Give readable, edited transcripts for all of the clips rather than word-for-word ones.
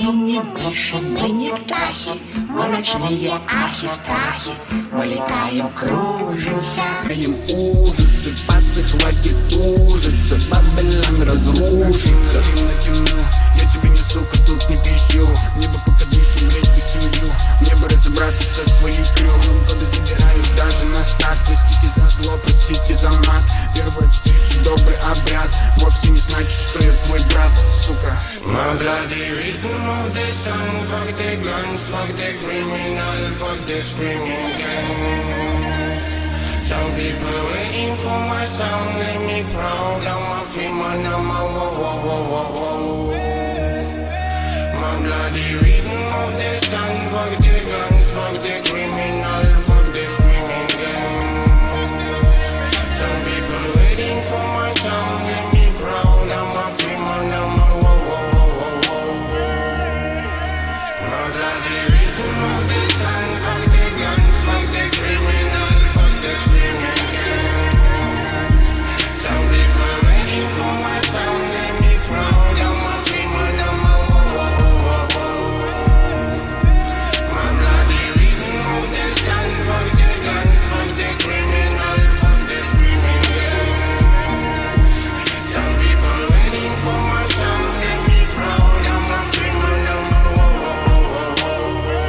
не мыши, мы не птахи, мы ночные ахи-страхи. Мы летаем, кружимся. Даем ужасы, пацы, хватит ужиться. Бабелан разрушится. Темно, я тебе не сука, тут не пищу. Мне бы пока дышь, умереть бы семью. Мне бы разобраться со своей крёвом. Годы забирают даже на старт. Простите за зло, простите за мат. Первая встреча, добрый обряд. Вовсе не значит, что я твой брат, сука. My bloody rhythm of the sun. Fuck the guns, fuck the criminal, fuck the screaming gangs. Some people waiting for my sound. Let me proud, I'm a free man, I'm a whoa, whoa, whoa, whoa, whoa. My bloody rhythm of the sun. Fuck the guns, fuck the criminal, fuck the screaming gangs. Some people waiting for my sound. Let me proud, I'm a free man, I'm a whoa, whoa, whoa, whoa, whoa. My bloody rhythm of the sun. Fuck the guns, fuck the criminal, fuck the screaming gangs. Some people waiting for my sound. Let me proud, I'm a free man, I'm a whoa, whoa, whoa, whoa. My bloody rhythm of the sun. Fuck the guns, fuck the criminal, fuck the screaming gangs. Some people waiting for my sound. Let me proud, I'm a free man, I'm a whoa, whoa, whoa, whoa.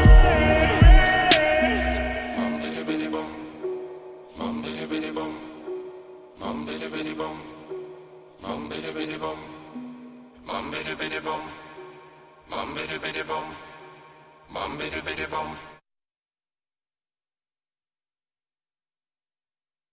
Bum bidi bidi bum, bum bidi bidi bum, bum bidi bidi bum, bum bidi bidi bum, bum bidi bidi bum, bum bidi bidi bum, bum bidi bidi bum.